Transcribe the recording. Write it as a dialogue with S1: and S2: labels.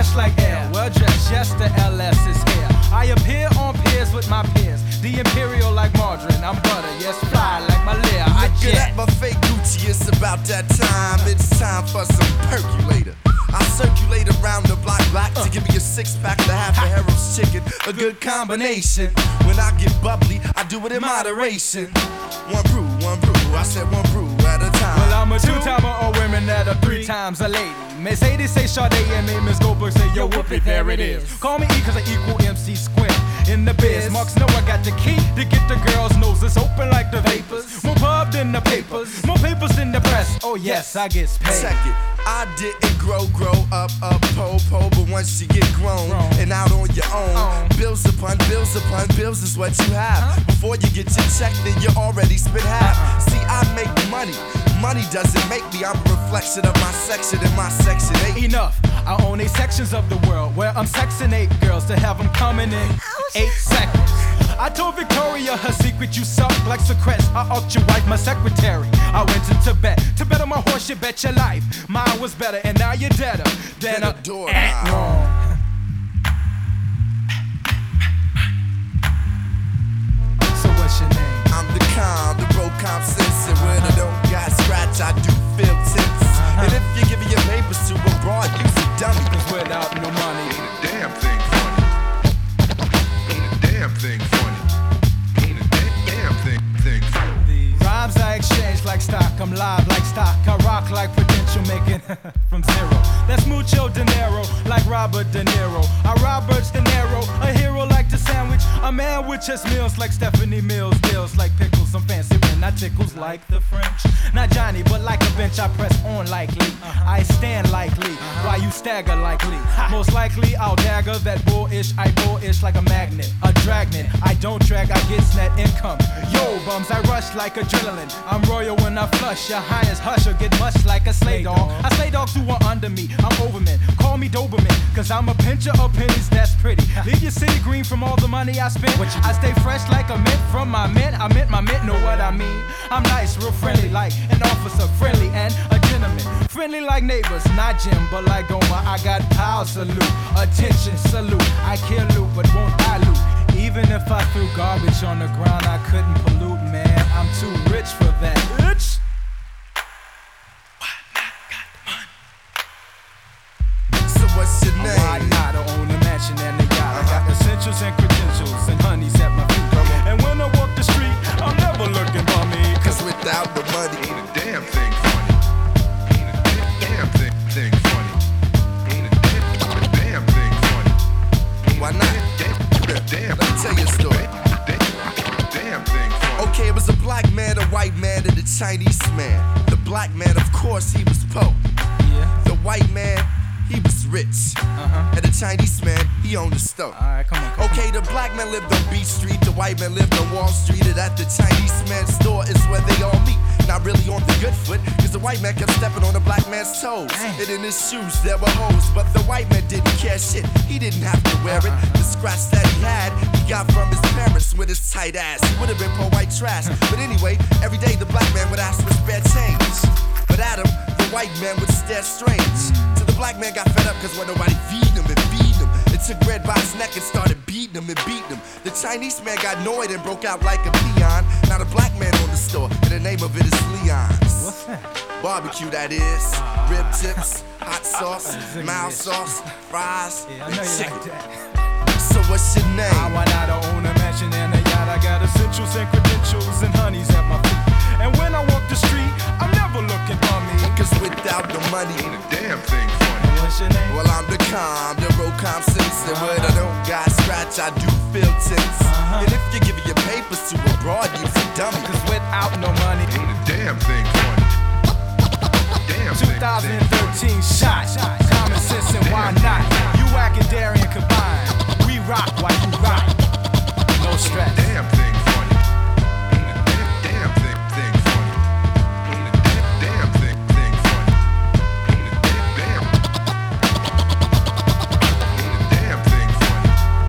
S1: fresh like air, well dressed, yes, the LS is here. I appear on piers with my peers, the imperial like margarine, I'm butter, yes, fly like my lair. I
S2: Looking at my fake Gucci, it's about that time. It's time for some percolator. I circulate around the block to give me a six-pack and a half a Harold's chicken, a good combination. When I get bubbly, I do it in moderation. One brew, I said one brew at a time.
S1: Well, I'm a two-timer of women that are three times a lady. Mercedes say Sade and me, Miss Goldberg say yo whoopie, there it is. Call me E cause I equal MC square in the biz. Marks know I got the key to get the girls' noses open like the vapors. More pub than the papers, more papers than the press. Oh yes, I get paid.
S2: Check it. I didn't grow up, po, but once you get grown and out on your own, bills upon bills is what you have. Before you get your check, then you already spent half. See, I make money doesn't make me. I'm a reflection of my section and my section 8.
S1: Enough, I own 8 sections of the world where I'm sexing 8 girls to have them coming in 8 seconds. I told Victoria her secret, you suck like Socrates. I upped your wife, my secretary. I went to Tibet to bet on my horse, you bet your life. Mine was better, and now you're deader than a
S2: door.
S1: So what's your name?
S2: I'm the calm, the Rocom sensor. When I don't got scratch, I do feel tense. And if you're giving your papers to a broad, you's a dummy.
S1: Cause without no money,
S3: ain't a damn thing funny. Ain't a damn thing funny. Ain't a damn thing funny.
S1: These rhymes I exchange like stock, I'm live like stock. I rock like Prudential, making from zero. That's mucho dinero, like Robert De Niro. I Robert De Niro, a hero like the sandwich. A man with chest meals like Stephanie Mills. Deals like pickles, I'm fancy when I tickles like the French. Not Johnny, but like a bench I press on likely. I stand likely, while you stagger likely. Most likely I'll dagger that bullish, I bullish like a magnet. A dragnet, I don't drag, I get net income. Yo, bums, I rush like adrenaline. I'm royal when I flush, your highness hush or get much like a slay dog. I slay dogs who are under me, I'm Overman. Call me Doberman, cause I'm a pincher of pennies, that's pretty. Leave your city green from all the money I spent. I stay fresh like a mint from my mint. I mint my mint, know what I mean. I'm nice, real friendly, like an officer, friendly and a gentleman. Friendly like neighbors, not Jim, but like Omar. I got power, salute, attention, salute. I kill loot, but won't I loot? Even if I threw garbage on the ground, I couldn't pollute, man. I'm too rich for that. Bitch.
S2: What's your name?
S1: Why not? I own a mansion and a yacht. I got essentials and credentials and honeys at my feet. And when I walk the street, I'm never looking for me.
S2: Cause without the money,
S3: ain't a damn thing funny. Ain't a damn thing funny. Ain't a damn thing funny.
S2: Why not?
S3: Damn.
S2: Let me tell you a story.
S3: Damn thing funny.
S2: Okay, it was a black man, a white man, and a Chinese man. The black man, of course, he was poor.
S1: Yeah.
S2: The white man, he was rich. And the Chinese man, he owned a store.
S1: Alright, come on.
S2: Okay, the black man lived on Beach Street, the white man lived on Wall Street, and at the Chinese man's store is where they all meet. Not really on the good foot, cause the white man kept stepping on the black man's toes. And in his shoes there were holes, but the white man didn't care shit. He didn't have to wear it. The scratch that he had, he got from his parents with his tight ass. He would've been poor white trash. But anyway, every day the black man would ask for spare change. But at him, the white man would stare strange. Till the black man got fed up cause when nobody feed him and feed him. It took Red by his neck and started beating him and beating him. The Chinese man got annoyed and broke out like a peon. Now the black man on the store, and the name of it is Leon's.
S1: What's that?
S2: Barbecue, that is. Rib tips, hot sauce, mild sauce, fries,
S1: Yeah, I
S2: and
S1: know you
S2: chicken.
S1: like that.
S2: So what's your name?
S1: I went out to own a mansion and a yacht. I got essentials and credentials and honeys at my feet. And when I walk the street, I'm never looking for me.
S2: Cause without the money,
S3: Ain't a damn thing funny.
S1: What's your name?
S2: well, I'm the calm, the Rocom sensor. When I don't got scratch, I do feel tense. And if you're giving your papers to a broad, you's a dummy.
S1: Cause without no money,
S3: Ain't a damn thing funny. Damn thing.
S1: 2013